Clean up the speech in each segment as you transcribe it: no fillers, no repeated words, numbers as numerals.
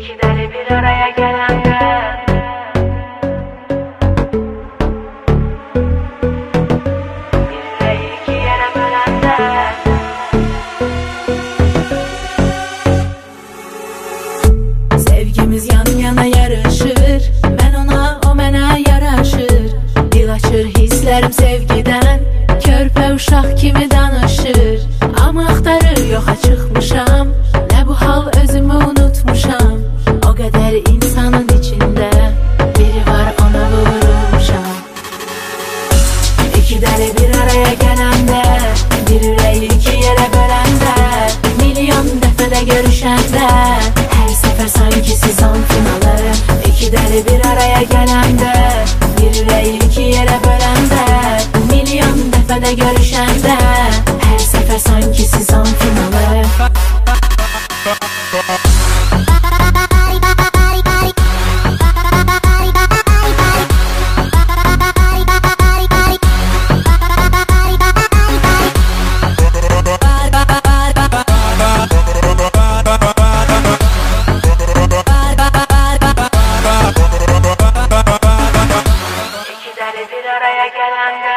İki deli bir araya gelende bir iki yere bölende Sevgimiz yan yana yarışır, ben ona, o mənə yaraşır. Dil açır hisslərim sevgidən, körpə uşaq kimi danışır. Amma axtarır yoxa çıxmışam, nə bu hal özümü unutmuşam. O qədər insanın içində biri var, ona vurulmuşam. İki dəli bir araya gələndə, bir ürəyi iki yerə böləndə, milyon dəfədə görüşəndə, hər səfər sanki sezon finalı. İki dəli bir araya gələndə, bir ürəyi iki yerə böləndə, milyon dəfədə görüşəndə, hər səfər sanki sezon finalı. Bir araya gelende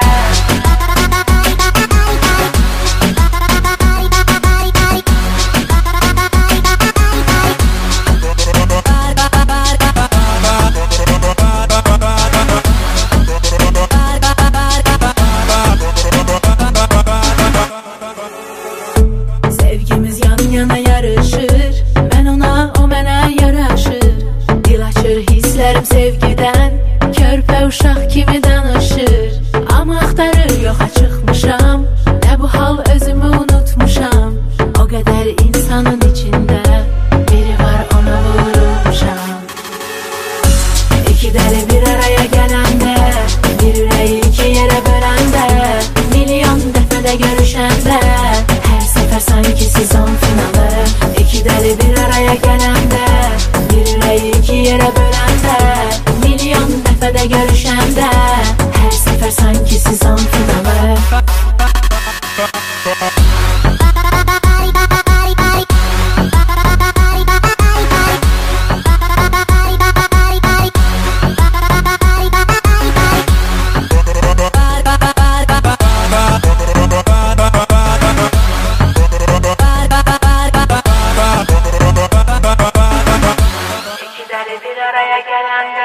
Sevgimiz yan yana yarışır, ben ona, o mənə yaraşır. Dil açır hisslərim sevgidən, körpə uşaq kimi danışır. Amma axtarır yoxa çıxmışam, nə bu hal özümü unutmuşam. O qədər insanın içində biri var, ona vurulmuşam. İki dəli bir araya gələndə, bir ürəyi iki yerə böləndə, milyon dəfədə görüşəndə, hər səfər sanki sezon finalı. İki dəli bir araya gələndə, bir ürəyi iki yerə böləndə, milyon dəfədə görüşəndə, hər səfər sanki sezon finalı. İki deli bir araya gelende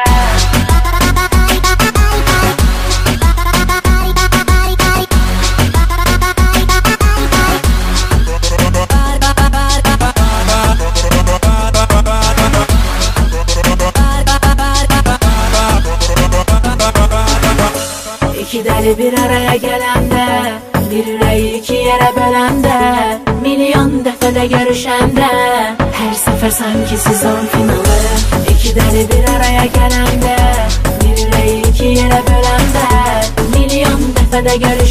İki dəli bir araya gələndə, bir ürəyi iki yerə böləndə, milyon dəfədə görüşəndə, hər səfər sanki sezon finalı. İki dəli bir araya gələndə, bir ürəyi iki yerə böləndə, milyon dəfədə görüşəndə,